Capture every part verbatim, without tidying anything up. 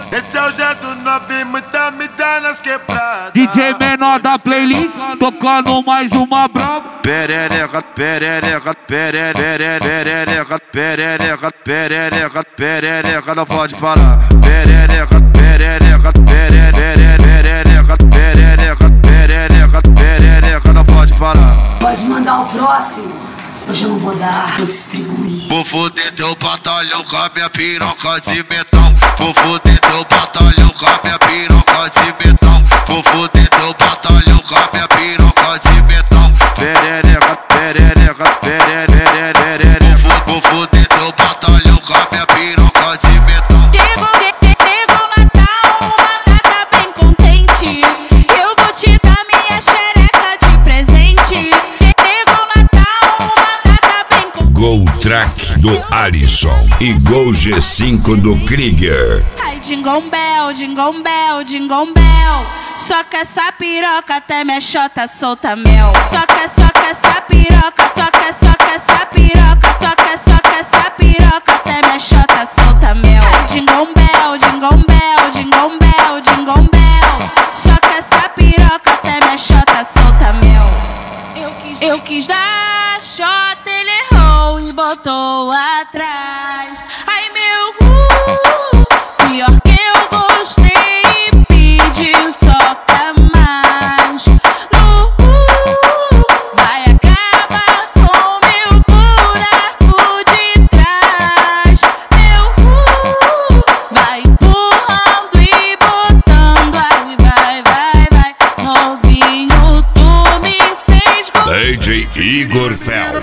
Esse é o jeito novinho, muita mídia nas quebradas. D J menor da playlist, tocando mais uma braba. Perereca, perereca, perereca, perereca, perereca, perereca, perereca, não pode falar. Perereca, perereca, perereca, perereca, perereca, perereca, perereca, não pode falar. Pode mandar o próximo. Hoje eu não vou dar, vou distribuir. Vou foder teu batalhão com a minha piroca de metal. Vou foder teu batalhão com a minha piroca de metal. Vou foder teu batalhão com a minha piroca de metal. Perereca, perereca, perereca, perereca. Vou foder teu batalhão com a minha piroca de metal. Chegou o Natal, uma data bem contente. Eu vou te dar minha xereca de presente. Chegou o Natal, uma data bem contente. Gol Track do Alisson e Gol G cinco do Krieger. Ai, Jingle Bell, Jingle Bell, Jingle Bell. Soca essa piroca até minha xota solta mel. Toca, soca essa piroca, toca, soca essa piroca, toca, soca essa piroca até minha xota solta mel. Ai, Jingle Bell, Jingle Bell, Jingle Bell, Jingle Bell. Soca essa piroca até minha xota solta mel. Eu quis, eu quis dar xota, ele errou e botou atrás. Ai meu uh, pior que eu gostei e pedi soca mais. No uh, vai acabar com meu buraco de trás. Meu uh, vai empurrando e botando aí, vai, vai, vai. Novinho, tu me fez gostar. D J Igor Fel.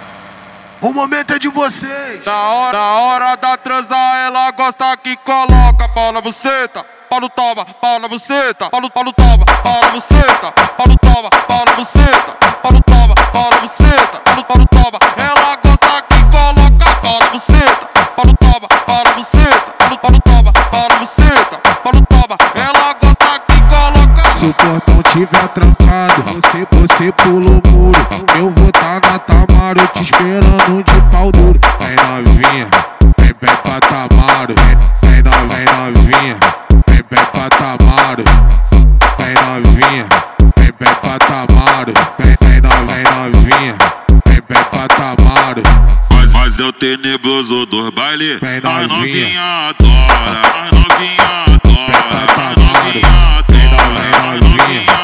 O momento é de vocês. Na hora, na hora da transar, ela gosta que coloca pau na buceta. Pau no toma, pau na buceta. Pau no, pau no toma, pau na buceta. Pau no toma, pau na buceta. Pau no toma, pau na buceta. Pau no, pau no toma. Ela gosta que coloca pau na buceta. Pau no toma, pau na buceta. Pau no, pau no toma, pau na buceta. Pau no toma. Ela gosta que coloca. Se o portão tiver trancado, você, você pula o muro. Eu vou tá na Tamaro te esperando de pau duro. Vem novinha, vem vem pra Tamaro. Vem no, vem novinha, vem vem pra Tamaro. Vem novinha, vem vem pra Tamaro. Vem vem no, vem novinha, vem vem pra Tamaro. Mas, mas é o tenebroso dos bailes. As novinha adora, as novinha adora, as novinha adora, as novinha